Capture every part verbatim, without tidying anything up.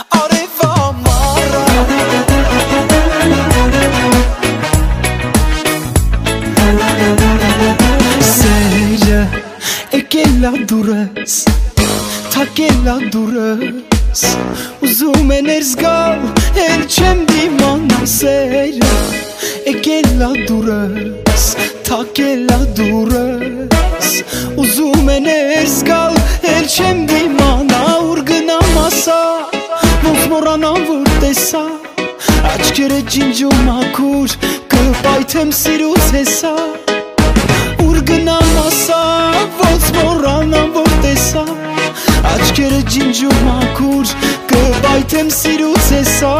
Արևա մարա Սերը եկել ա դուրս Թակել ա դուրս Ուզում է ներս գալ Էլ չեմ դիմանա սերը Եկել ա դուրս Թակել ա դուրս Ուզում է ներս գալ Էլ չեմ դիմանա Ուր գնամ ասա Ոնց մոռանամ որ տեսա Աչքերը ջինջում մաքուր Կպայթեմ սիրուց հեսա Ուր գնամ ասա Ոնց մոռանամ որ տեսա Աչքերը ջինջում մաքուր Կպայթեմ սիրուց հեսա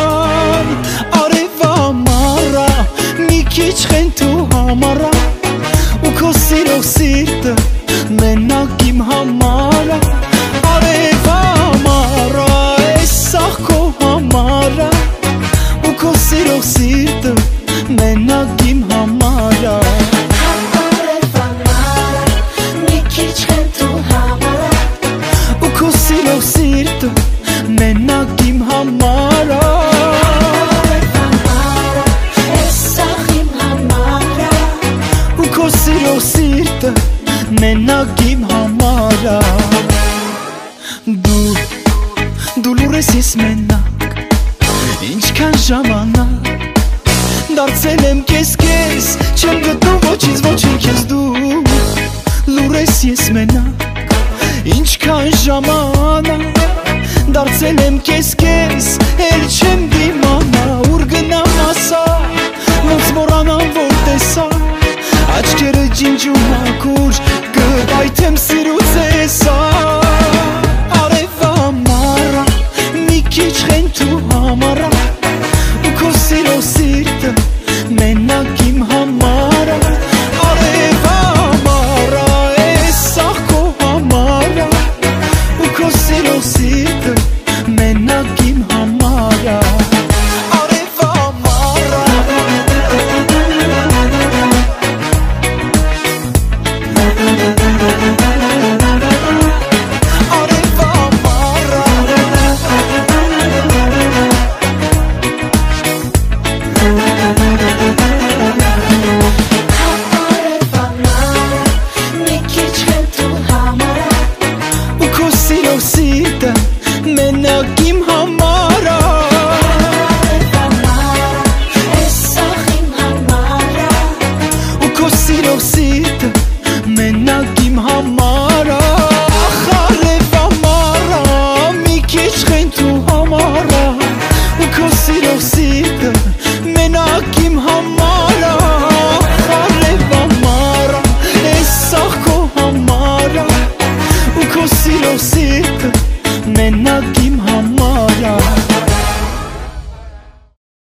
Արևա մարա Մի քիչ խենթու համարա Ու քո սիրող սիրտը Մենակ իմ համարա Արևա մարա Էս սաղ քո համարա Ու քո սիրող սիրտը Մենակ իմ համարա Արևա մարա Մի քիչ խենթու համարա Ու քո սիրող սիրտը Մենակ իմ համարա Արևա մարա Էս սաղ իմ համարա Ու քո սիրող սիրտը Մենակ իմ համարա Դու, դու լուր ես ես մենակ Ինչքան ժամանակ Դարձել եմ կես կես Չեմ գտնում ոչինչ ոչինչ ես դու Լուր ես ես մենակ Ինչքան ժամանակ Դարձել եմ կես կես Էլ չեմ դիմանա Ուր գնամ ասա Ոնց մոռանամ որ տեսա Աչքերը ջինջում մաքուր Կպայթեմ սիրուց հեսա Արևա մարա Մի քիչ խենթու համարա Ու քո սիրող սիրտը Մենակ իմ համարա Արևա մարա Էս սաղ քո համարա Ու քո սիրող սիրտը Մենակ իմ համարա Արևա մարա Մենակ իմ համարա Էս սաղ իմ համարա Ու քո սիրող սիրտը Մենակ իմ համարա Ախ արևա մարա Մի քիչ խենթու համարա Ու քո սիրող սիրտը